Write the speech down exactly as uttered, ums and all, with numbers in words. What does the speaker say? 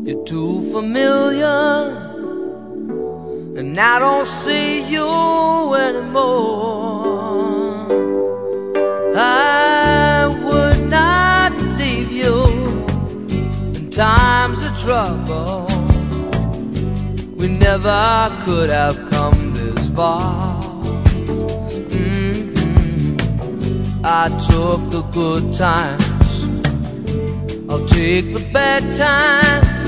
You're too familiar, and I don't see you anymore. I would not leave you in times of trouble. We never could have come this far. Mm-hmm. I took the good times, I'll take the bad times.